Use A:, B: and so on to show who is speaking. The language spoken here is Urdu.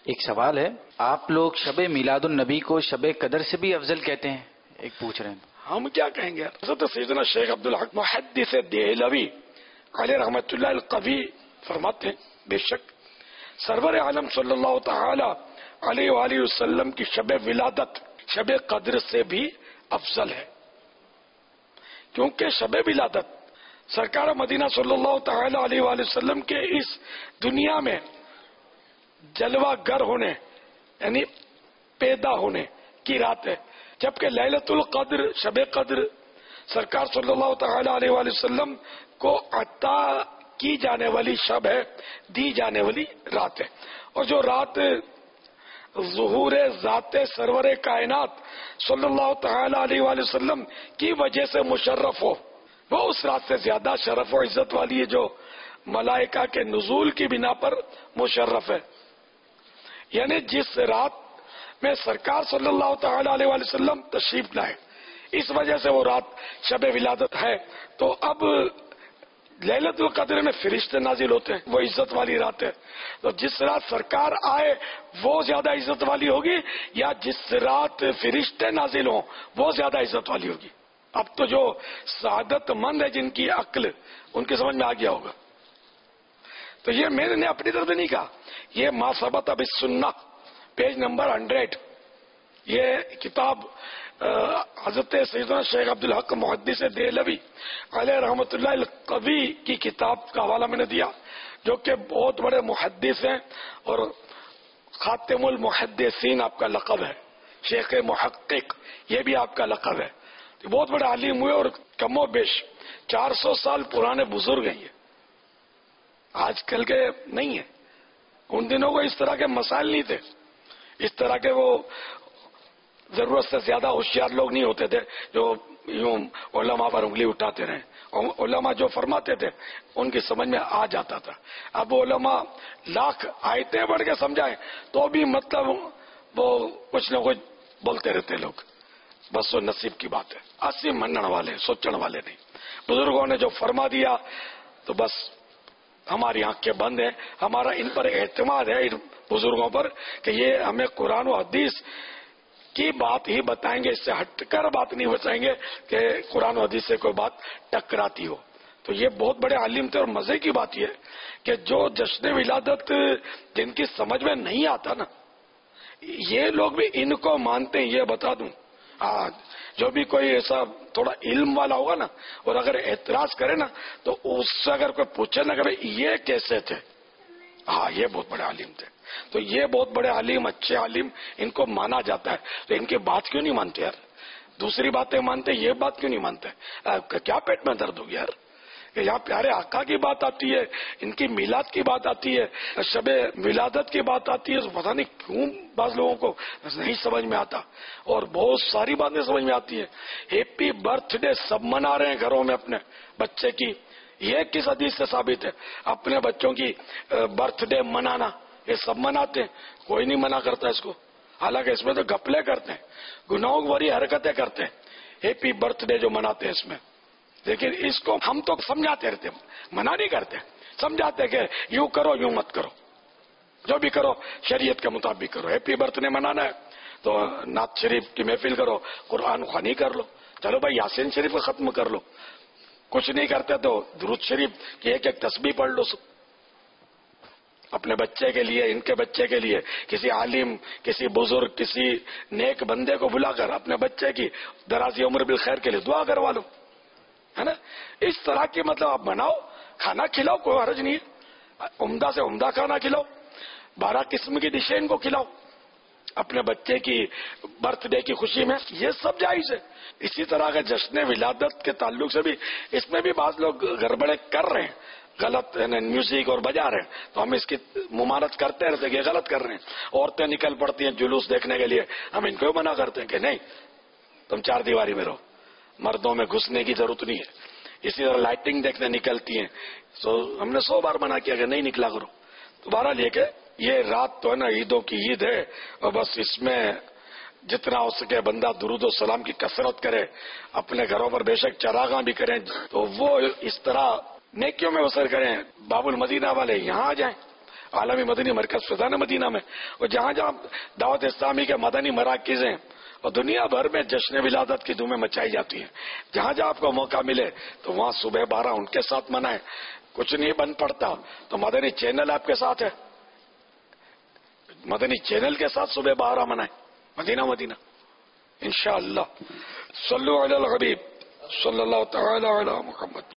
A: ایک سوال ہے، آپ لوگ شب میلاد النبی کو شب قدر سے بھی افضل کہتے ہیں؟ ایک پوچھ رہے ہیں۔
B: ہم کیا کہیں گے؟ حضرت سیدنا شیخ عبدالحق محدث دہلوی علیہ رحمۃ اللہ القوی فرماتے ہیں بے شک سرور عالم صلی اللہ تعالی علیہ وآلہ وسلم کی شب ولادت شب قدر سے بھی افضل ہے، کیونکہ شب ولادت سرکار مدینہ صلی اللہ تعالی علیہ وآلہ وسلم کے اس دنیا میں جلوہ گر ہونے یعنی پیدا ہونے کی رات ہے، جبکہ لیلۃ القدر شب قدر سرکار صلی اللہ تعالی علیہ وآلہ وسلم کو عطا کی جانے والی شب ہے، دی جانے والی رات ہے، اور جو رات ظہور ذات سرور کائنات صلی اللہ تعالی علیہ وآلہ وسلم کی وجہ سے مشرف ہو، وہ اس رات سے زیادہ شرف و عزت والی ہے جو ملائکہ کے نزول کی بنا پر مشرف ہے۔ یعنی جس رات میں سرکار صلی اللہ تعالی علیہ وآلہ وسلم تشریف لائے، اس وجہ سے وہ رات شب ولادت ہے، تو اب لیلۃ القدر میں فرشتے نازل ہوتے ہیں، وہ عزت والی رات ہے، تو جس رات سرکار آئے وہ زیادہ عزت والی ہوگی، یا جس رات فرشتے نازل ہوں وہ زیادہ عزت والی ہوگی؟ اب تو جو سعادت مند ہے جن کی عقل ان کی سمجھ میں آ گیا ہوگا۔ تو یہ میں نے اپنی طرف سے نہیں کہا، یہ ما ثبت بالسنہ پیج نمبر 100، یہ کتاب حضرت سیدنا شیخ عبدالحق محدث دہلوی علیہ رحمۃ اللہ القوی کی کتاب کا حوالہ میں نے دیا، جو کہ بہت بڑے محدث ہیں اور خاتم المحدثین آپ کا لقب ہے، شیخ محقق یہ بھی آپ کا لقب ہے، بہت بڑے عالم ہوئے اور کم و بیش 400 سال پرانے بزرگ ہیں، یہ آج کل کے نہیں ہیں، ان دنوں کو اس طرح کے مسائل نہیں تھے، اس طرح کے وہ ضرورت سے زیادہ ہوشیار لوگ نہیں ہوتے تھے جو یوں علماء پر انگلی اٹھاتے رہے، اور علماء جو فرماتے تھے ان کی سمجھ میں آ جاتا تھا۔ اب علماء لاکھ آیتیں پڑھ کے سمجھائیں تو بھی مطلب وہ کچھ نہ کچھ بولتے رہتے لوگ، بس وہ نصیب کی بات ہے، اسی منن والے سوچن والے نہیں۔ بزرگوں نے جو فرما دیا تو بس ہماری آنکھیں بند ہیں، ہمارا ان پر اعتماد ہے، ان بزرگوں پر، کہ یہ ہمیں قرآن و حدیث کی بات ہی بتائیں گے، اس سے ہٹ کر بات نہیں بتائیں گے کہ قرآن و حدیث سے کوئی بات ٹکراتی ہو۔ تو یہ بہت بڑے عالم تھے، اور مزے کی بات یہ کہ جو جشن ولادت جن کی سمجھ میں نہیں آتا نا، یہ لوگ بھی ان کو مانتے ہیں، یہ بتا دوں۔ جو بھی کوئی ایسا تھوڑا علم والا ہوگا نا اور اگر اعتراض کرے نا تو اس سے اگر کوئی پوچھے نا کہ یہ کیسے تھے، یہ بہت بڑے عالم تھے، تو یہ بہت بڑے عالم اچھے عالم ان کو مانا جاتا ہے، تو ان کی بات کیوں نہیں مانتے یار؟ دوسری باتیں مانتے، یہ بات کیوں نہیں مانتے؟ کیا پیٹ میں درد ہوگی یار کہ یہاں پیارے آقا کی بات آتی ہے، ان کی میلاد کی بات آتی ہے، شب ولادت کی بات آتی ہے، تو پتہ نہیں کیوں بعض لوگوں کو نہیں سمجھ میں آتا، اور بہت ساری باتیں سمجھ میں آتی ہیں۔ ہیپی برتھ ڈے سب منا رہے ہیں گھروں میں اپنے بچے کی، یہ کس حدیث سے ثابت ہے؟ اپنے بچوں کی برتھ ڈے منانا، یہ سب مناتے ہیں، کوئی نہیں منع کرتا اس کو، حالانکہ اس میں تو گپلے کرتے ہیں، گناہوں بھری حرکتیں کرتے ہیں، ہیپی برتھ ڈے جو مناتے ہیں اس میں، لیکن اس کو ہم تو سمجھاتے رہتے ہیں، منع نہیں کرتے، سمجھاتے کہ یوں کرو یوں مت کرو، جو بھی کرو شریعت کے مطابق کرو۔ ہیپی برتھ ڈے منانا ہے تو نعت شریف کی محفل کرو، قرآن خوانی کر لو، چلو بھائی یاسین شریف کو ختم کر لو، کچھ نہیں کرتے تو درود شریف کی ایک ایک تسبیح پڑھ لو، اپنے بچے کے لیے، ان کے بچے کے لیے، کسی عالم، کسی بزرگ، کسی نیک بندے کو بلا کر اپنے بچے کی درازی عمر بالخیر کے لیے دعا کروا لو، ہے نا؟ اس طرح کی مطلب آپ بناؤ، کھانا کھلاؤ، کوئی حرج نہیں ہے، عمدہ سے عمدہ کھانا کھلاؤ، 12 قسم کی ڈشیں ان کو کھلاؤ اپنے بچے کی برتھ ڈے کی خوشی میں، یہ سب جائز ہے۔ اسی طرح کے جشن ولادت کے تعلق سے بھی اس میں بھی بعض لوگ گڑبڑے کر رہے ہیں، غلط میوزک اور بجا رہے ہیں، تو ہم اس کی ممانعت کرتے رہتے کہ غلط کر رہے ہیں۔ عورتیں نکل پڑتی ہیں جلوس دیکھنے کے لیے، ہم ان کو منع کرتے ہیں کہ نہیں، تم 4 دیواری میں رہو، مردوں میں گھسنے کی ضرورت نہیں ہے۔ اسی طرح لائٹنگ دیکھنے نکلتی ہیں، تو ہم نے 100 بار منع کیا کہ نہیں نکلا کرو۔ دوبارہ لے کے یہ رات تو ہے نا عیدوں کی عید ہے، اور بس اس میں جتنا ہو سکے بندہ درود و سلام کی کثرت کرے، اپنے گھروں پر بے شک چراغاں بھی کریں، تو وہ اس طرح نیکیوں میں بسر کریں۔ باب المدینہ والے یہاں آ جائیں، عالمی مدنی مرکز فیضان مدینہ میں، اور جہاں جہاں دعوت اسلامی کے مدنی مراکز ہیں اور دنیا بھر میں جشن ولادت کی دھومیں مچائی جاتی ہیں، جہاں جہاں آپ کو موقع ملے تو وہاں صبح 12 ان کے ساتھ منائیں. کچھ نہیں بن پڑتا تو مدنی چینل آپ کے ساتھ ہے، مدنی چینل کے ساتھ صبح 12 منائیں مدینہ مدینہ انشاءاللہ. صلو علی الحبیب صلی اللہ تعالی علی محمد.